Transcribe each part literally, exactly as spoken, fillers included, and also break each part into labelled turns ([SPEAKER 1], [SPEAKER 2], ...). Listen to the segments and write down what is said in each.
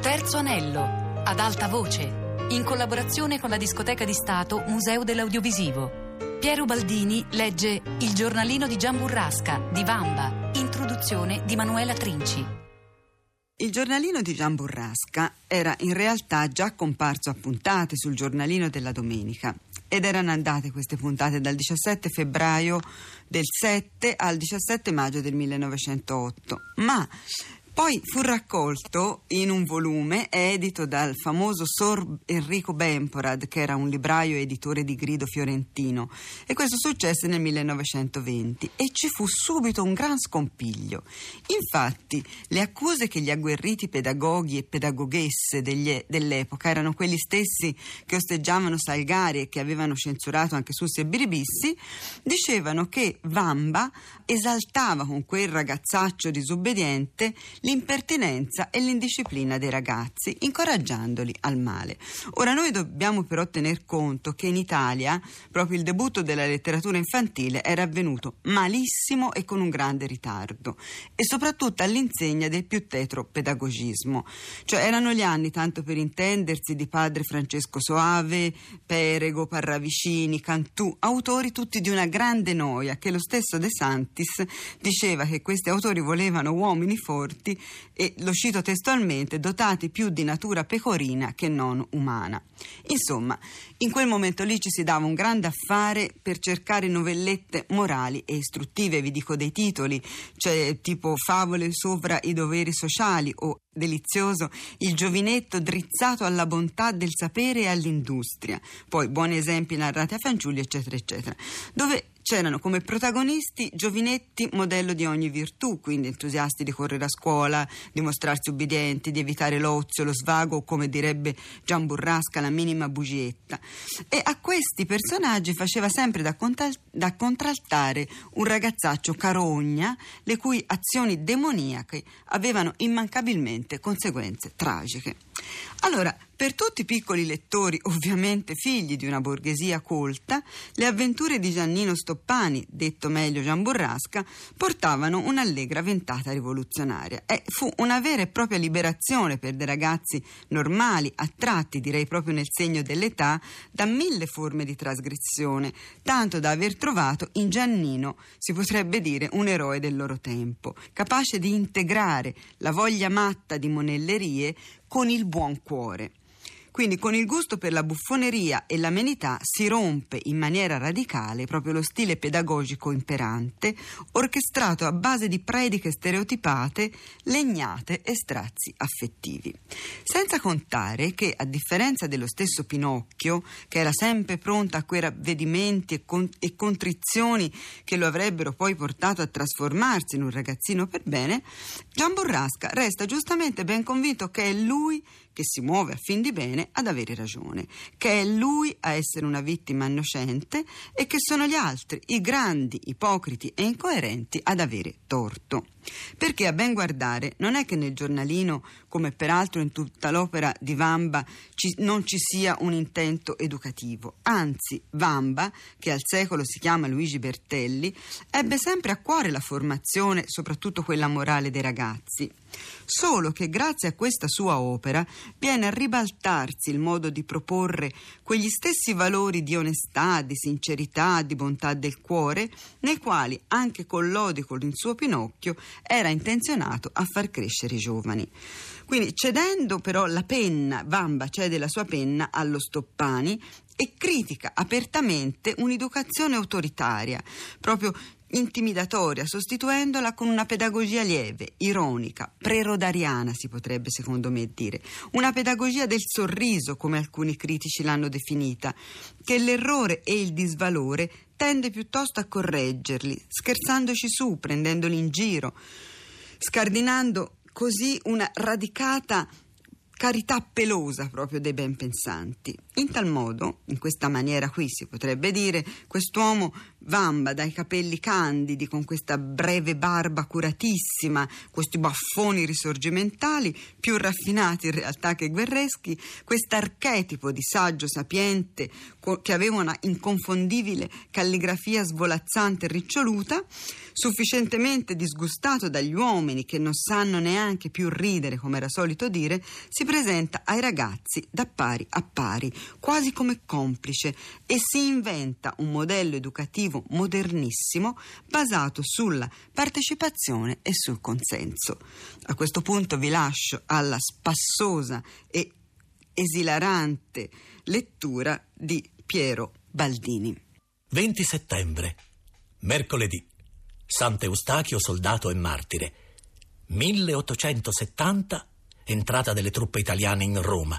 [SPEAKER 1] Terzo anello, ad alta voce, in collaborazione con la Discoteca di Stato Museo dell'Audiovisivo. Piero Baldini legge Il giornalino di Gian Burrasca di Vamba, introduzione di Manuela Trinci.
[SPEAKER 2] Il giornalino di Gian Burrasca era in realtà già comparso a puntate sul giornalino della domenica ed erano andate queste puntate dal diciassette febbraio del sette al diciassette maggio del millenovecentootto, ma poi fu raccolto in un volume edito dal famoso Sor Enrico Bemporad, che era un libraio editore di grido fiorentino, e questo successe nel millenovecentoventi e ci fu subito un gran scompiglio. Infatti le accuse che gli agguerriti pedagoghi e pedagoghesse degli, dell'epoca erano quelli stessi che osteggiavano Salgari e che avevano censurato anche Sussi e Biribissi, dicevano che Vamba esaltava con quel ragazzaccio disobbediente l'impertinenza e l'indisciplina dei ragazzi, incoraggiandoli al male. Ora noi dobbiamo però tener conto che in Italia proprio il debutto della letteratura infantile era avvenuto malissimo e con un grande ritardo, e soprattutto all'insegna del più tetro pedagogismo. Cioè erano gli anni, tanto per intendersi, di padre Francesco Soave, Perego, Parravicini, Cantù, autori tutti di una grande noia, che lo stesso De Santis diceva che questi autori volevano uomini forti e, lo cito testualmente, dotati più di natura pecorina che non umana. Insomma, in quel momento lì ci si dava un grande affare per cercare novellette morali e istruttive. Vi dico dei titoli, cioè tipo Favole sopra i doveri sociali o delizioso Il giovinetto drizzato alla bontà del sapere e all'industria, poi Buoni esempi narrati a fanciulli, eccetera eccetera, dove c'erano come protagonisti giovinetti modello di ogni virtù, quindi entusiasti di correre a scuola, di mostrarsi ubbidienti, di evitare l'ozio, lo svago, o come direbbe Gian Burrasca, la minima bugietta. E a questi personaggi faceva sempre da, contal- da contraltare un ragazzaccio carogna, le cui azioni demoniache avevano immancabilmente conseguenze tragiche. Allora, per tutti i piccoli lettori, ovviamente figli di una borghesia colta, le avventure di Giannino Stoppani, detto meglio Gian Burrasca, portavano un'allegra ventata rivoluzionaria e fu una vera e propria liberazione per dei ragazzi normali, attratti, direi proprio nel segno dell'età, da mille forme di trasgressione, tanto da aver trovato in Giannino, si potrebbe dire, un eroe del loro tempo, capace di integrare la voglia matta di monellerie con il buon cuore. Quindi con il gusto per la buffoneria e l'amenità si rompe in maniera radicale proprio lo stile pedagogico imperante, orchestrato a base di prediche stereotipate, legnate e strazi affettivi. Senza contare che, a differenza dello stesso Pinocchio, che era sempre pronto a quei ravvedimenti e, con- e contrizioni che lo avrebbero poi portato a trasformarsi in un ragazzino per bene, Gian Burrasca resta giustamente ben convinto che è lui che si muove a fin di bene ad avere ragione, che è lui a essere una vittima innocente e che sono gli altri, i grandi, ipocriti e incoerenti, ad avere torto. Perché a ben guardare non è che nel giornalino, come peraltro in tutta l'opera di Vamba, ci, non ci sia un intento educativo. Anzi, Vamba, che al secolo si chiama Luigi Bertelli, ebbe sempre a cuore la formazione, soprattutto quella morale dei ragazzi. Solo che grazie a questa sua opera viene a ribaltarsi il modo di proporre quegli stessi valori di onestà, di sincerità, di bontà del cuore, nei quali anche Collodi con il suo Pinocchio era intenzionato a far crescere i giovani. Quindi, cedendo però la penna, Vamba cede la sua penna allo Stoppani e critica apertamente un'educazione autoritaria, proprio intimidatoria, sostituendola con una pedagogia lieve, ironica, pre-rodariana, si potrebbe secondo me dire, una pedagogia del sorriso, come alcuni critici l'hanno definita, che l'errore e il disvalore tende piuttosto a correggerli, scherzandoci su, prendendoli in giro, scardinando così una radicata carità pelosa proprio dei ben pensanti. In tal modo, in questa maniera qui si potrebbe dire, quest'uomo Vamba, dai capelli candidi, con questa breve barba curatissima, questi baffoni risorgimentali, più raffinati in realtà che guerreschi, quest'archetipo di saggio sapiente che aveva una inconfondibile calligrafia svolazzante e riccioluta, sufficientemente disgustato dagli uomini che non sanno neanche più ridere, come era solito dire, si presenta ai ragazzi da pari a pari, quasi come complice, e si inventa un modello educativo modernissimo basato sulla partecipazione e sul consenso. A questo punto vi lascio alla spassosa e esilarante lettura di Piero Baldini.
[SPEAKER 3] venti settembre, mercoledì, Sant'Eustachio soldato e martire, milleottocentosettanta, entrata delle truppe italiane in Roma,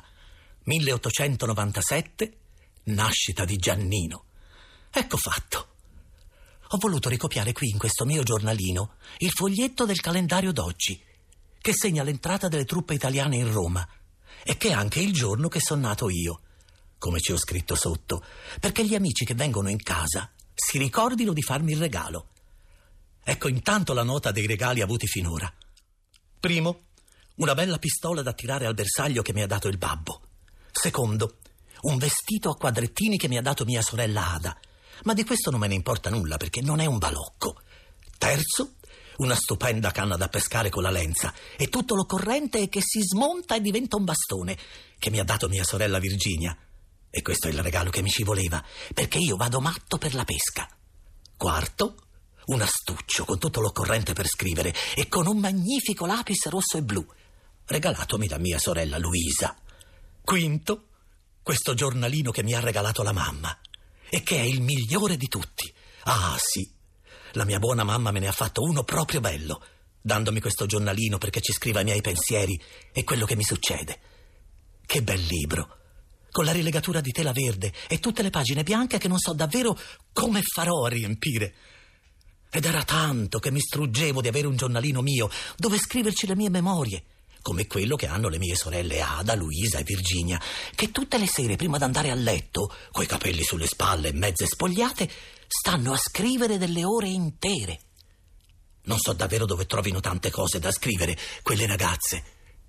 [SPEAKER 3] milleottocentonovantasette, nascita di Giannino. Ecco fatto. Ho voluto ricopiare qui in questo mio giornalino il foglietto del calendario d'oggi, che segna l'entrata delle truppe italiane in Roma e che è anche il giorno che sono nato io, come ci ho scritto sotto, perché gli amici che vengono in casa si ricordino di farmi il regalo. Ecco intanto la nota dei regali avuti finora. Primo, una bella pistola da tirare al bersaglio che mi ha dato il babbo. Secondo, un vestito a quadrettini che mi ha dato mia sorella Ada, ma di questo non me ne importa nulla perché non è un balocco. Terzo, una stupenda canna da pescare con la lenza e tutto l'occorrente che si smonta e diventa un bastone che mi ha dato mia sorella Virginia. E questo è il regalo che mi ci voleva, perché io vado matto per la pesca. Quarto, un astuccio con tutto l'occorrente per scrivere e con un magnifico lapis rosso e blu, regalatomi da mia sorella Luisa. Quinto, questo giornalino che mi ha regalato la mamma e che è il migliore di tutti. Ah sì, la mia buona mamma me ne ha fatto uno proprio bello, dandomi questo giornalino perché ci scriva i miei pensieri e quello che mi succede. Che bel libro, con la rilegatura di tela verde e tutte le pagine bianche che non so davvero come farò a riempire. Ed era tanto che mi struggevo di avere un giornalino mio dove scriverci le mie memorie, come quello che hanno le mie sorelle Ada, Luisa e Virginia, che tutte le sere prima d'andare a letto, coi capelli sulle spalle e mezze spogliate, stanno a scrivere delle ore intere. Non so davvero dove trovino tante cose da scrivere quelle ragazze.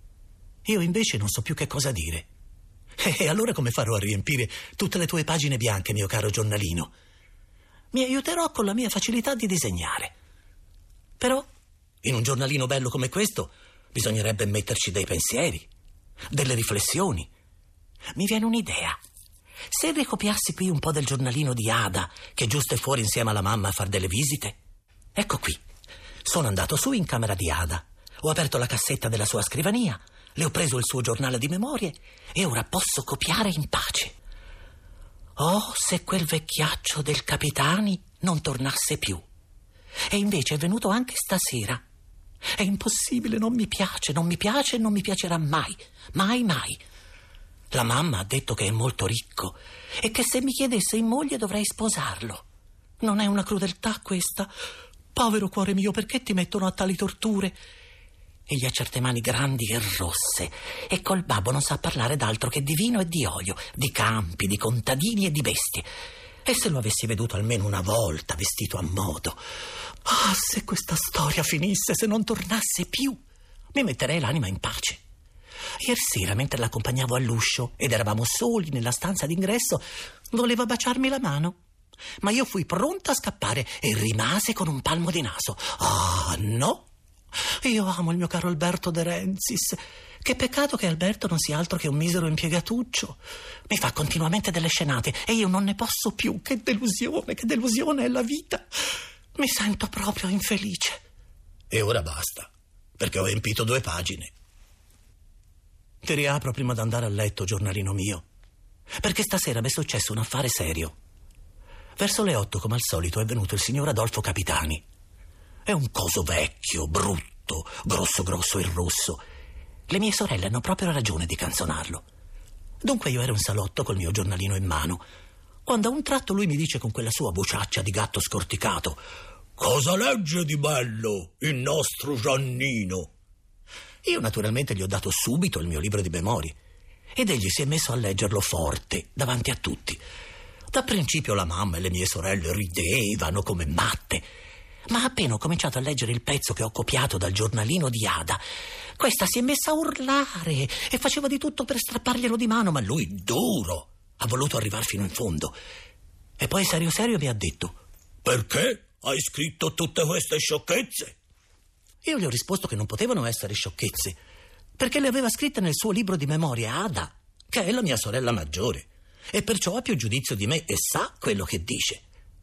[SPEAKER 3] Io invece non so più che cosa dire. E allora come farò a riempire tutte le tue pagine bianche, mio caro giornalino? Mi aiuterò con la mia facilità di disegnare. Però, in un giornalino bello come questo, bisognerebbe metterci dei pensieri, delle riflessioni. Mi viene un'idea. Se ricopiassi qui un po' del giornalino di Ada, che giusto è fuori insieme alla mamma a far delle visite. Ecco qui. Sono andato su in camera di Ada, ho aperto la cassetta della sua scrivania, le ho preso il suo giornale di memorie e ora posso copiare in pace. Oh, se quel vecchiaccio del Capitani non tornasse più. E invece è venuto anche stasera. È impossibile, non mi piace, non mi piace e non mi piacerà mai, mai, mai. La mamma ha detto che è molto ricco e che se mi chiedesse in moglie dovrei sposarlo. Non è una crudeltà questa? Povero cuore mio, perché ti mettono a tali torture? E gli ha certe mani grandi e rosse e col babbo non sa parlare d'altro che di vino e di olio, di campi, di contadini e di bestie. E se lo avessi veduto almeno una volta vestito a modo. Ah, se questa storia finisse, se non tornasse più, mi metterei l'anima in pace. Ieri sera, mentre l'accompagnavo all'uscio ed eravamo soli nella stanza d'ingresso, voleva baciarmi la mano. Ma io fui pronta a scappare e rimase con un palmo di naso. Ah, no! Io amo il mio caro Alberto De Renzis. Che peccato che Alberto non sia altro che un misero impiegatuccio. Mi fa continuamente delle scenate e io non ne posso più. Che delusione, che delusione è la vita. Mi sento proprio infelice. E ora basta, perché ho empito due pagine. Ti riapro prima d'andare a letto, giornalino mio, perché stasera mi è successo un affare serio. Verso le otto, come al solito, è venuto il signor Adolfo Capitani. È un coso vecchio, brutto, grosso grosso e rosso. Le mie sorelle hanno proprio ragione di canzonarlo. Dunque io ero in salotto col mio giornalino in mano, quando a un tratto lui mi dice con quella sua vociaccia di gatto scorticato: «Cosa legge di bello il nostro Giannino?» Io naturalmente gli ho dato subito il mio libro di memorie ed egli si è messo a leggerlo forte, davanti a tutti. Da principio la mamma e le mie sorelle ridevano come matte, ma appena ho cominciato a leggere il pezzo che ho copiato dal giornalino di Ada, questa si è messa a urlare e faceva di tutto per strapparglielo di mano, ma lui, duro, ha voluto arrivare fino in fondo. E poi serio serio mi ha detto: «Perché hai scritto tutte queste sciocchezze?» Io gli ho risposto che non potevano essere sciocchezze, perché le aveva scritte nel suo libro di memorie Ada, che è la mia sorella maggiore, e perciò ha più giudizio di me e sa quello che dice.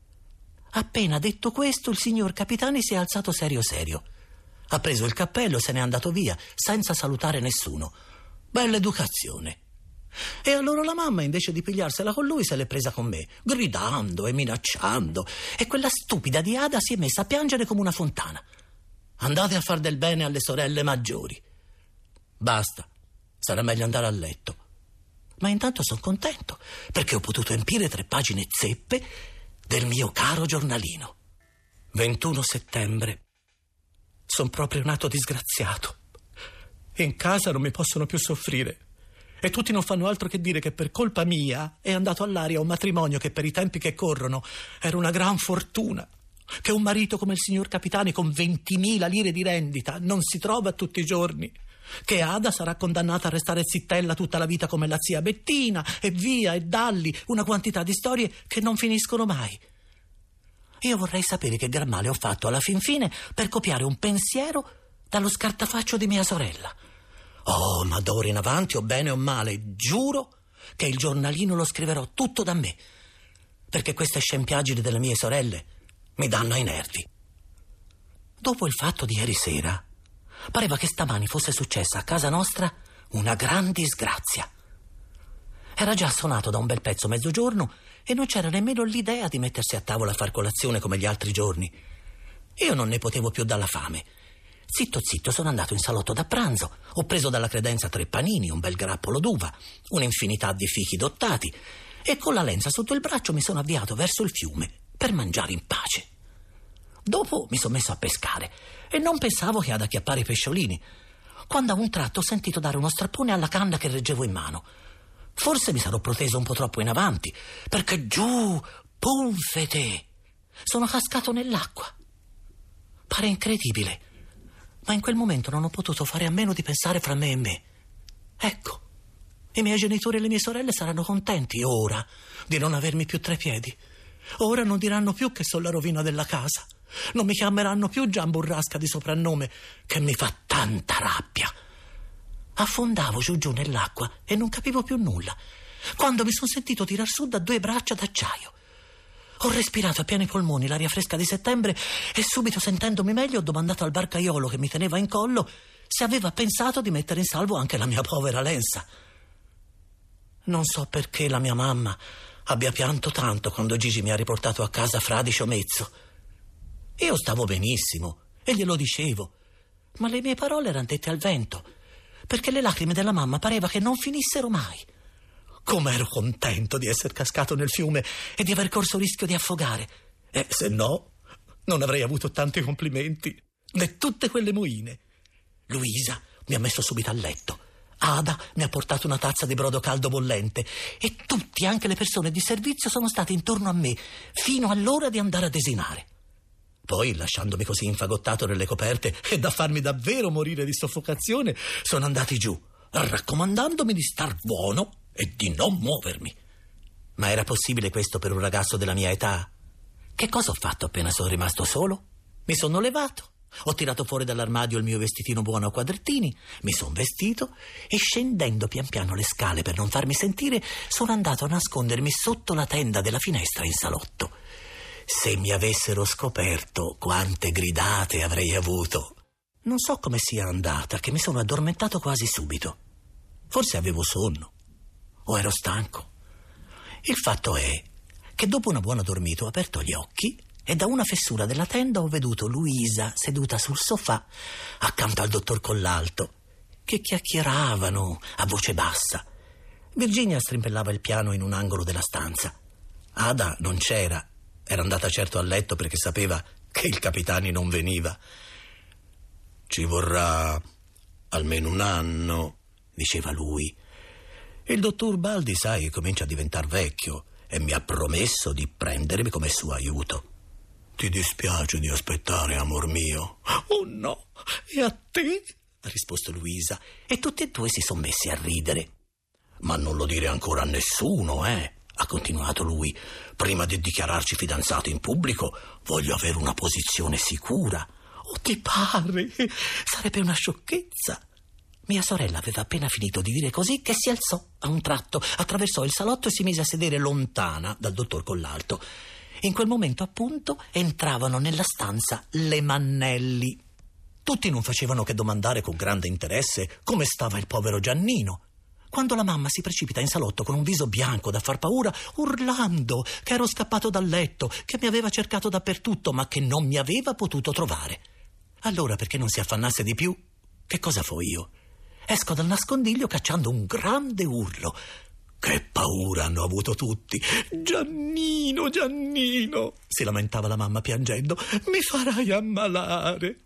[SPEAKER 3] Appena detto questo, il signor Capitani si è alzato serio serio. Ha preso il cappello e se n'è andato via, senza salutare nessuno. Bella educazione. E allora la mamma, invece di pigliarsela con lui, se l'è presa con me, gridando e minacciando, e quella stupida di Ada si è messa a piangere come una fontana. Andate a far del bene alle sorelle maggiori. Basta, sarà meglio andare a letto. Ma intanto sono contento, perché ho potuto empire tre pagine zeppe del mio caro giornalino. ventuno settembre. Sono proprio nato disgraziato. In casa non mi possono più soffrire. E tutti non fanno altro che dire che per colpa mia è andato all'aria un matrimonio che per i tempi che corrono era una gran fortuna, che un marito come il signor Capitani con ventimila lire di rendita non si trova tutti i giorni, che Ada sarà condannata a restare zittella tutta la vita come la zia Bettina, e via e dalli, una quantità di storie che non finiscono mai. Io vorrei sapere che gran male ho fatto alla fin fine per copiare un pensiero dallo scartafaccio di mia sorella. Oh, ma d'ora in avanti, o bene o male, giuro che il giornalino lo scriverò tutto da me, perché queste scempiaggini delle mie sorelle mi danno ai nervi. Dopo il fatto di ieri sera, pareva che stamani fosse successa a casa nostra una gran disgrazia. Era già suonato da un bel pezzo mezzogiorno e non c'era nemmeno l'idea di mettersi a tavola a far colazione come gli altri giorni. Io non ne potevo più dalla fame. Zitto zitto sono andato in salotto da pranzo, ho preso dalla credenza tre panini, un bel grappolo d'uva, un'infinità di fichi dottati e con la lenza sotto il braccio mi sono avviato verso il fiume per mangiare in pace. Dopo mi sono messo a pescare e non pensavo che ad acchiappare i pesciolini, quando a un tratto ho sentito dare uno strappone alla canna che reggevo in mano. Forse mi sarò proteso un po' troppo in avanti, perché giù, punfete, sono cascato nell'acqua. Pare incredibile, ma in quel momento non ho potuto fare a meno di pensare fra me e me. Ecco, i miei genitori e le mie sorelle saranno contenti ora di non avermi più tra i piedi. Ora non diranno più che sono la rovina della casa. Non mi chiameranno più Gian Burrasca di soprannome, che mi fa tanta rabbia. Affondavo giù giù nell'acqua e non capivo più nulla, quando mi sono sentito tirar su da due braccia d'acciaio. Ho respirato a pieni polmoni l'aria fresca di settembre e subito, sentendomi meglio, ho domandato al barcaiolo che mi teneva in collo se aveva pensato di mettere in salvo anche la mia povera lenza. Non so perché la mia mamma abbia pianto tanto quando Gigi mi ha riportato a casa fradicio mezzo. Io stavo benissimo e glielo dicevo, ma le mie parole erano dette al vento, perché le lacrime della mamma pareva che non finissero mai. Come ero contento di essere cascato nel fiume e di aver corso rischio di affogare. E se no, non avrei avuto tanti complimenti, né tutte quelle moine. Luisa mi ha messo subito a letto. Ada mi ha portato una tazza di brodo caldo bollente e tutti, anche le persone di servizio, sono stati intorno a me fino all'ora di andare a desinare. Poi, lasciandomi così infagottato nelle coperte e da farmi davvero morire di soffocazione, sono andati giù, raccomandandomi di star buono e di non muovermi. Ma era possibile questo per un ragazzo della mia età? Che cosa ho fatto appena sono rimasto solo? Mi sono levato, ho tirato fuori dall'armadio il mio vestitino buono a quadrettini, mi sono vestito e, scendendo pian piano le scale per non farmi sentire, sono andato a nascondermi sotto la tenda della finestra in salotto. Se mi avessero scoperto, quante gridate avrei avuto. Non so come sia andata, che mi sono addormentato quasi subito. Forse avevo sonno, o ero stanco. Il fatto è che dopo una buona dormita ho aperto gli occhi e da una fessura della tenda ho veduto Luisa seduta sul sofà accanto al dottor Collalto, che chiacchieravano a voce bassa. Virginia strimpellava il piano in un angolo della stanza. Ada non c'era. Era andata certo a letto perché sapeva che il Capitani non veniva. Ci vorrà almeno un anno, diceva lui. Il dottor Baldi, sai, comincia a diventar vecchio e mi ha promesso di prendermi come suo aiuto. Ti dispiace di aspettare, amor mio? Oh no, e a te? Ha risposto Luisa, e tutti e due si sono messi a ridere. Ma non lo dire ancora a nessuno, eh? Ha continuato lui. Prima di dichiararci fidanzati in pubblico voglio avere una posizione sicura. Oh, ti pare? Sarebbe una sciocchezza. Mia sorella aveva appena finito di dire così che si alzò a un tratto, attraversò il salotto e si mise a sedere lontana dal dottor Collalto. In quel momento, appunto, entravano nella stanza le Mannelli. Tutti non facevano che domandare con grande interesse come stava il povero Giannino, quando la mamma si precipita in salotto con un viso bianco da far paura, urlando che ero scappato dal letto, che mi aveva cercato dappertutto, ma che non mi aveva potuto trovare. Allora, perché non si affannasse di più, che cosa fo io? Esco dal nascondiglio cacciando un grande urlo. Che paura hanno avuto tutti. Giannino, Giannino, si lamentava la mamma piangendo, mi farai ammalare.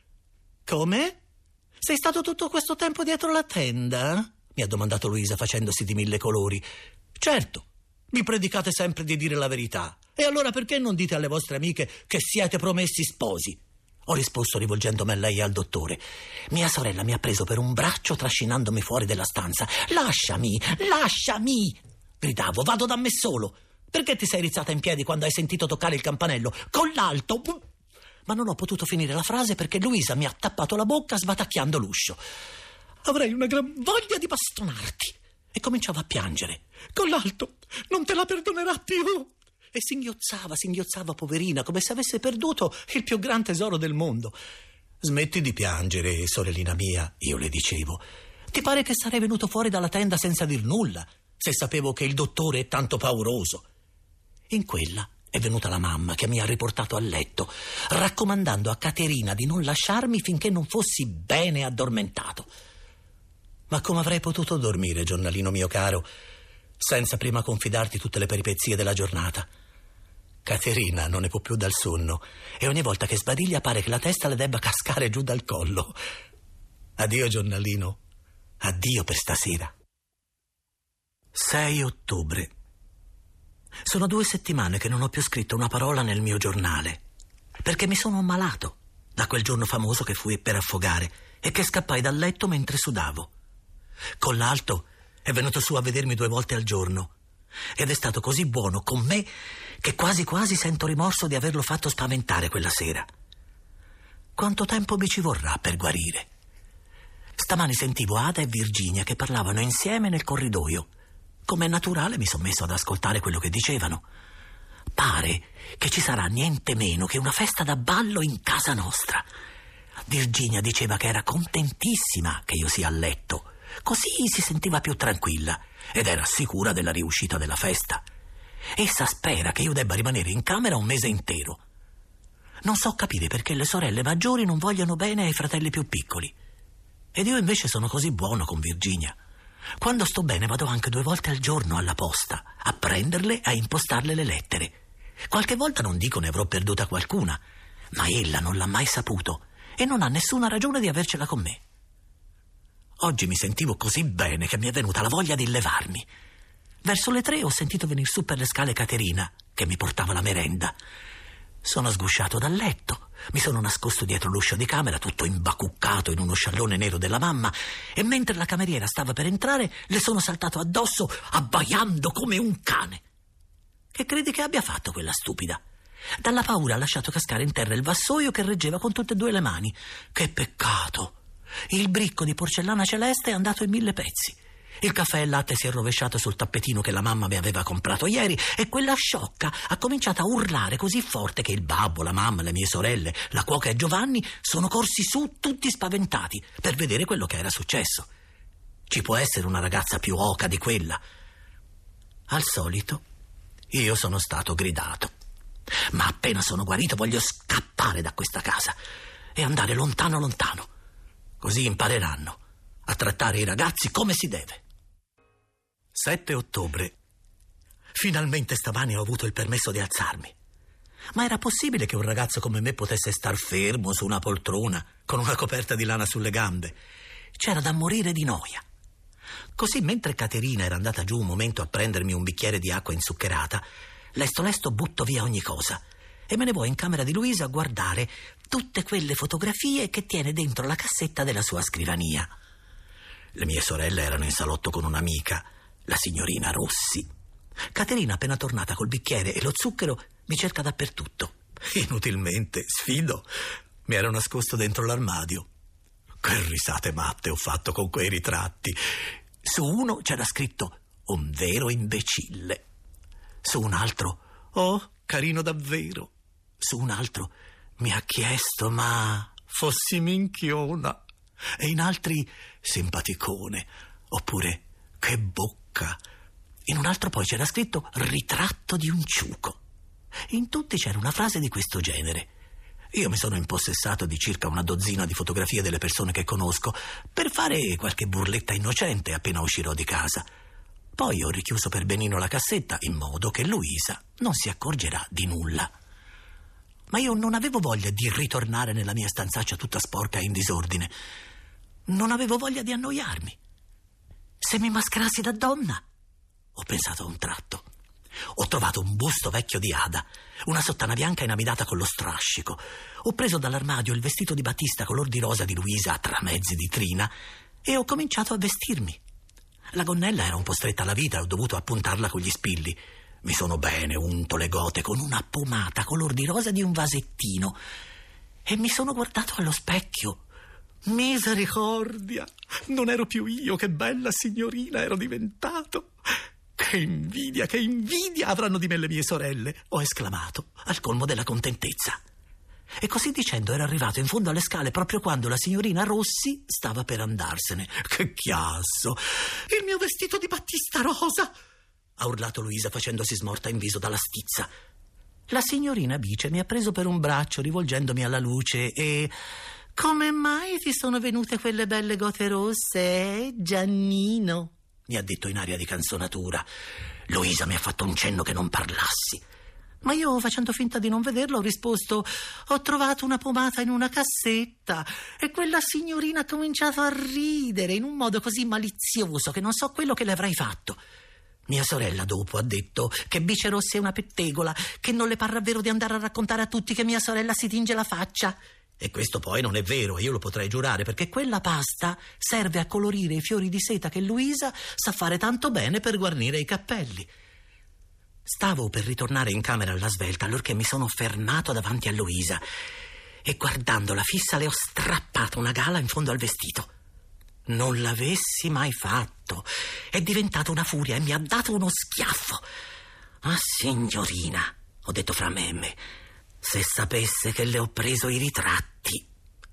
[SPEAKER 3] Come? Sei stato tutto questo tempo dietro la tenda? Mi ha domandato Luisa facendosi di mille colori. Certo, mi predicate sempre di dire la verità. E allora perché non dite alle vostre amiche che siete promessi sposi? Ho risposto rivolgendomi a lei e al dottore. Mia sorella mi ha preso per un braccio trascinandomi fuori della stanza. Lasciami, lasciami! Gridavo, vado da me solo. Perché ti sei rizzata in piedi quando hai sentito toccare il campanello? Collalto! Ma non ho potuto finire la frase perché Luisa mi ha tappato la bocca sbatacchiando l'uscio. Avrei una gran voglia di bastonarti. E cominciava a piangere. Collalto, non te la perdonerà più. E singhiozzava, singhiozzava, poverina, come se avesse perduto il più gran tesoro del mondo. Smetti di piangere, sorellina mia, io le dicevo. Ti pare che sarei venuto fuori dalla tenda senza dir nulla, se sapevo che il dottore è tanto pauroso? In quella è venuta la mamma che mi ha riportato a letto, raccomandando a Caterina di non lasciarmi finché non fossi bene addormentato. Ma come avrei potuto dormire, giornalino mio caro, senza prima confidarti tutte le peripezie della giornata? Caterina non ne può più dal sonno e ogni volta che sbadiglia pare che la testa le debba cascare giù dal collo. Addio, giornalino. Addio per stasera. sei ottobre. Sono due settimane che non ho più scritto una parola nel mio giornale, perché mi sono ammalato da quel giorno famoso che fui per affogare e che scappai dal letto mentre sudavo. Collalto è venuto su a vedermi due volte al giorno ed è stato così buono con me che quasi quasi sento rimorso di averlo fatto spaventare quella sera. Quanto tempo mi ci vorrà per guarire? Stamani sentivo Ada e Virginia che parlavano insieme nel corridoio. Come è naturale mi sono messo ad ascoltare quello che dicevano. Pare che ci sarà niente meno che una festa da ballo in casa nostra. Virginia diceva che era contentissima che io sia a letto, così si sentiva più tranquilla ed era sicura della riuscita della festa. Essa spera che io debba rimanere in camera un mese intero. Non so capire perché le sorelle maggiori non vogliano bene ai fratelli più piccoli. Ed io invece sono così buono con Virginia. Quando sto bene vado anche due volte al giorno alla posta, a prenderle e a impostarle le lettere. Qualche volta non dico ne avrò perduta qualcuna, ma ella non l'ha mai saputo e non ha nessuna ragione di avercela con me. Oggi mi sentivo così bene che mi è venuta la voglia di levarmi. Verso le tre ho sentito venir su per le scale Caterina, che mi portava la merenda. Sono sgusciato dal letto, mi sono nascosto dietro l'uscio di camera, tutto imbacuccato in uno sciallone nero della mamma, e mentre la cameriera stava per entrare, le sono saltato addosso, abbaiando come un cane. Che credi che abbia fatto quella stupida? Dalla paura ha lasciato cascare in terra il vassoio che reggeva con tutte e due le mani. Che peccato! Il bricco di porcellana celeste è andato in mille pezzi. Il caffè e il latte si è rovesciato sul tappetino che la mamma mi aveva comprato ieri e quella sciocca ha cominciato a urlare così forte che il babbo, la mamma, le mie sorelle, la cuoca e Giovanni sono corsi su tutti spaventati per vedere quello che era successo. Ci può essere una ragazza più oca di quella? Al solito io sono stato gridato, ma appena sono guarito voglio scappare da questa casa e andare lontano lontano, così impareranno a trattare i ragazzi come si deve. sette ottobre. Finalmente stamani ho avuto il permesso di alzarmi. Ma era possibile che un ragazzo come me potesse star fermo su una poltrona con una coperta di lana sulle gambe? C'era da morire di noia. Così, mentre Caterina era andata giù un momento a prendermi un bicchiere di acqua inzuccherata, lesto lesto butto via ogni cosa e me ne vo in camera di Luisa a guardare tutte quelle fotografie che tiene dentro la cassetta della sua scrivania. Le mie sorelle erano in salotto con un'amica, la signorina Rossi. Caterina, appena tornata col bicchiere e lo zucchero, mi cerca dappertutto. Inutilmente, sfido, mi ero nascosto dentro l'armadio. Che risate matte ho fatto con quei ritratti. Su uno c'era scritto un vero imbecille. Su un altro, oh, carino davvero. Su un altro mi ha chiesto, ma fossi minchiona. E in altri, simpaticone. Oppure, che bocca. In un altro poi c'era scritto ritratto di un ciuco. In tutti c'era una frase di questo genere. Io mi sono impossessato di circa una dozzina di fotografie delle persone che conosco per fare qualche burletta innocente appena uscirò di casa. Poi ho richiuso per benino la cassetta in modo che Luisa non si accorgerà di nulla. Ma io non avevo voglia di ritornare nella mia stanzaccia tutta sporca e in disordine. Non avevo voglia di annoiarmi. Se mi mascherassi da donna, ho pensato a un tratto. Ho trovato un busto vecchio di Ada, una sottana bianca inamidata con lo strascico. Ho preso dall'armadio il vestito di battista color di rosa di Luisa a tramezzi di Trina e ho cominciato a vestirmi. La gonnella era un po' stretta alla vita e ho dovuto appuntarla con gli spilli. Mi sono bene unto le gote con una pomata color di rosa di un vasettino e mi sono guardato allo specchio. Misericordia! Non ero più io, che bella signorina ero diventato! Che invidia, che invidia avranno di me le mie sorelle, ho esclamato, al colmo della contentezza. E così dicendo ero arrivato in fondo alle scale proprio quando la signorina Rossi stava per andarsene. Che chiasso! Il mio vestito di battista rosa! Ha urlato Luisa facendosi smorta in viso dalla stizza. La signorina Bice mi ha preso per un braccio rivolgendomi alla luce e... Come mai ti sono venute quelle belle gote rosse, eh, Giannino? Mi ha detto in aria di canzonatura. Luisa mi ha fatto un cenno che non parlassi. Ma io, facendo finta di non vederlo, ho risposto: ho trovato una pomata in una cassetta. E quella signorina ha cominciato a ridere in un modo così malizioso che non so quello che le avrei fatto. Mia sorella dopo ha detto che Bice Rossi è una pettegola, che non le parrà vero di andare a raccontare a tutti che mia sorella si tinge la faccia. E questo poi non è vero, io lo potrei giurare, perché quella pasta serve a colorire i fiori di seta che Luisa sa fare tanto bene per guarnire i cappelli. Stavo per ritornare in camera alla svelta allorché mi sono fermato davanti a Luisa e guardandola fissa le ho strappato una gala in fondo al vestito. Non l'avessi mai fatto. È diventata una furia e mi ha dato uno schiaffo. Ah, signorina, ho detto fra me e me, se sapesse che le ho preso i ritratti.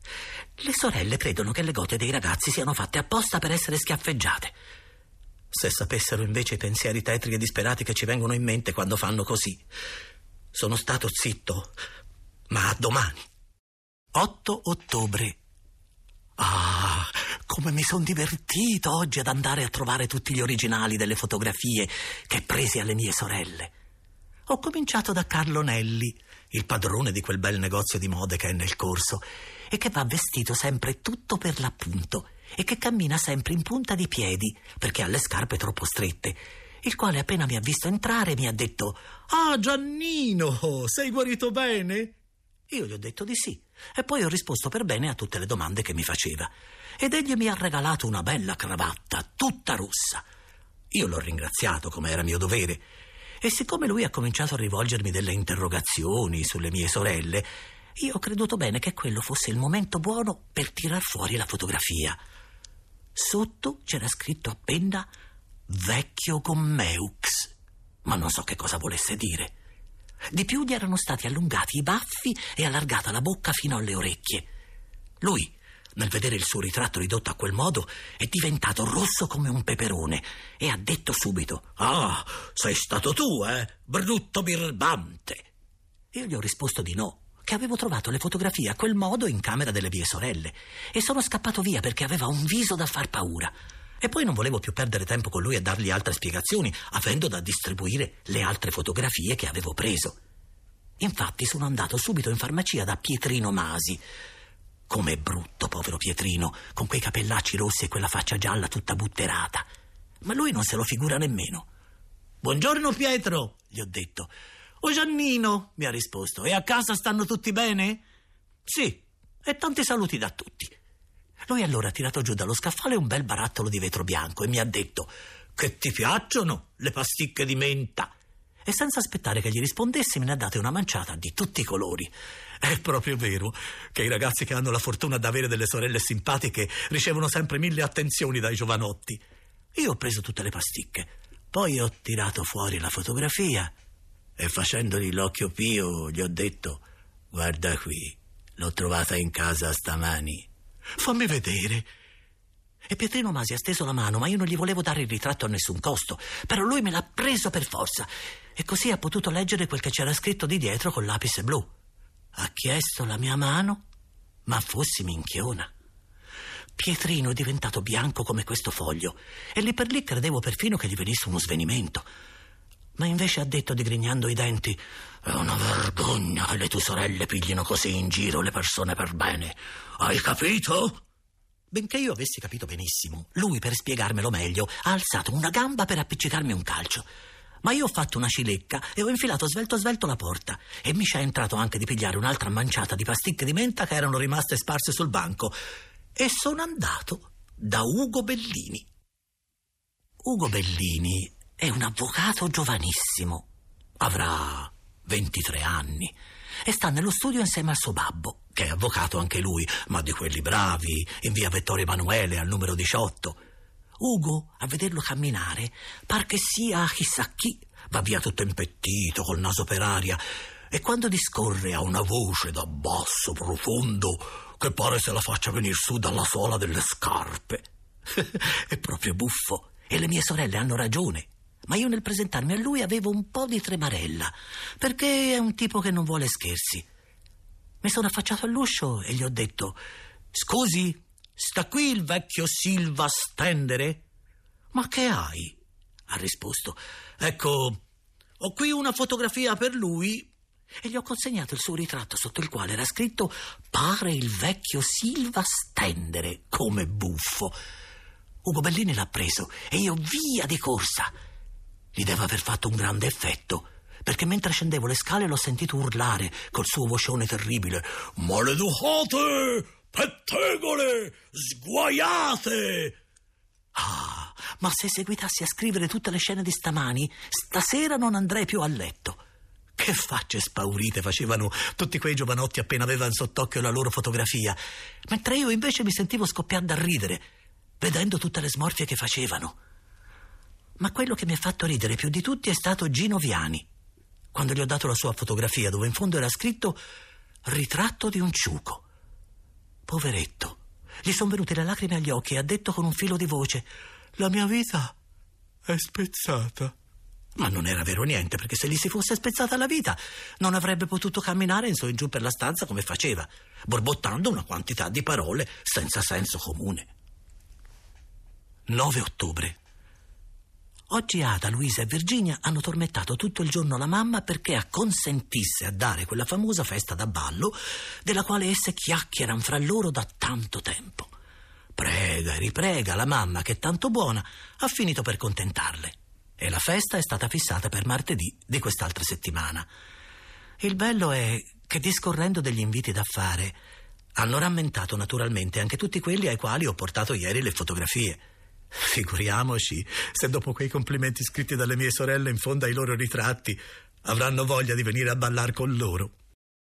[SPEAKER 3] Le sorelle credono che le gote dei ragazzi siano fatte apposta per essere schiaffeggiate. Se sapessero invece i pensieri tetri e disperati che ci vengono in mente quando fanno così. Sono stato zitto, ma a domani. otto ottobre. Ah, come mi son divertito oggi ad andare a trovare tutti gli originali delle fotografie che presi alle mie sorelle. Ho cominciato da Carlo Nelli, il padrone di quel bel negozio di mode che è nel corso e che va vestito sempre tutto per l'appunto e che cammina sempre in punta di piedi perché ha le scarpe troppo strette, il quale appena mi ha visto entrare mi ha detto: «Ah, Giannino, sei guarito bene?» Io gli ho detto di sì e poi ho risposto per bene a tutte le domande che mi faceva ed egli mi ha regalato una bella cravatta tutta rossa. Io l'ho ringraziato come era mio dovere e siccome lui ha cominciato a rivolgermi delle interrogazioni sulle mie sorelle, io ho creduto bene che quello fosse il momento buono per tirar fuori la fotografia. Sotto c'era scritto a penna «Vecchio Gommeux», ma non so che cosa volesse dire. Di più gli erano stati allungati i baffi e allargata la bocca fino alle orecchie. Lui, nel vedere il suo ritratto ridotto a quel modo, è diventato rosso come un peperone e ha detto subito: «Ah, sei stato tu, eh? Brutto birbante!» Io gli ho risposto di no, che avevo trovato le fotografie a quel modo in camera delle mie sorelle e sono scappato via perché aveva un viso da far paura. E poi non volevo più perdere tempo con lui a dargli altre spiegazioni, avendo da distribuire le altre fotografie che avevo preso. Infatti sono andato subito in farmacia da Pietrino Masi. Com'è brutto, povero Pietrino, con quei capellacci rossi e quella faccia gialla tutta butterata. Ma lui non se lo figura nemmeno. «Buongiorno Pietro», gli ho detto. «Oh Giannino», mi ha risposto, «e a casa stanno tutti bene?» «Sì, e tanti saluti da tutti». Lui allora ha tirato giù dallo scaffale un bel barattolo di vetro bianco e mi ha detto: «Che ti piacciono le pasticche di menta?» e senza aspettare che gli rispondessi me ne ha date una manciata di tutti i colori. È proprio vero che i ragazzi che hanno la fortuna d'avere delle sorelle simpatiche ricevono sempre mille attenzioni dai giovanotti. Io ho preso tutte le pasticche, poi ho tirato fuori la fotografia e facendogli l'occhio pio gli ho detto: guarda qui, l'ho trovata in casa stamani, fammi vedere. E Pietrino Masi ha steso la mano, ma io non gli volevo dare il ritratto a nessun costo, però lui me l'ha preso per forza e così ha potuto leggere quel che c'era scritto di dietro con l'apice blu. Ha chiesto la mia mano, ma fossi minchiona. Pietrino è diventato bianco come questo foglio e lì per lì credevo perfino che gli venisse uno svenimento. Ma invece ha detto digrignando i denti: è una vergogna che le tue sorelle piglino così in giro le persone per bene. Hai capito? Benché io avessi capito benissimo, lui per spiegarmelo meglio ha alzato una gamba per appiccicarmi un calcio. Ma io ho fatto una cilecca e ho infilato svelto svelto la porta e mi c'è entrato anche di pigliare un'altra manciata di pasticche di menta che erano rimaste sparse sul banco e sono andato da Ugo Bellini. Ugo Bellini è un avvocato giovanissimo, avrà ventitré anni e sta nello studio insieme al suo babbo, che è avvocato anche lui, ma di quelli bravi, in via Vittorio Emanuele al numero diciotto. Ugo, a vederlo camminare, par che sia chissà chi, va via tutto impettito, col naso per aria, e quando discorre ha una voce da basso profondo che pare se la faccia venire su dalla suola delle scarpe. È proprio buffo, e le mie sorelle hanno ragione. Ma io nel presentarmi a lui avevo un po' di tremarella, perché è un tipo che non vuole scherzi. Mi sono affacciato all'uscio e gli ho detto: scusi, sta qui il vecchio Silva Stendere? Ma che hai? Ha risposto: ecco, ho qui una fotografia per lui. E gli ho consegnato il suo ritratto sotto il quale era scritto: pare il vecchio Silva Stendere, come buffo. Ugo Bellini l'ha preso e io via di corsa. Gli deve aver fatto un grande effetto, perché mentre scendevo le scale l'ho sentito urlare col suo vocione terribile: maleducate, pettegole, sguaiate! Ah, ma se seguitassi a scrivere tutte le scene di stamani, stasera non andrei più a letto. Che facce spaurite facevano tutti quei giovanotti appena avevano sott'occhio la loro fotografia, mentre io invece mi sentivo scoppiare da ridere, vedendo tutte le smorfie che facevano. Ma quello che mi ha fatto ridere più di tutti è stato Gino Viani, quando gli ho dato la sua fotografia dove in fondo era scritto ritratto di un ciuco. Poveretto, gli sono venute le lacrime agli occhi e ha detto con un filo di voce: la mia vita è spezzata. Ma non era vero niente, perché se gli si fosse spezzata la vita non avrebbe potuto camminare in su e in giù per la stanza come faceva, borbottando una quantità di parole senza senso comune. nove ottobre. Oggi Ada, Luisa e Virginia hanno tormentato tutto il giorno la mamma perché acconsentisse a dare quella famosa festa da ballo della quale esse chiacchierano fra loro da tanto tempo. Prega e riprega la mamma, che è tanto buona, ha finito per contentarle. E la festa è stata fissata per martedì di quest'altra settimana. Il bello è che, discorrendo degli inviti da fare, hanno rammentato naturalmente anche tutti quelli ai quali ho portato ieri le fotografie. Figuriamoci se dopo quei complimenti scritti dalle mie sorelle in fondo ai loro ritratti avranno voglia di venire a ballar con loro.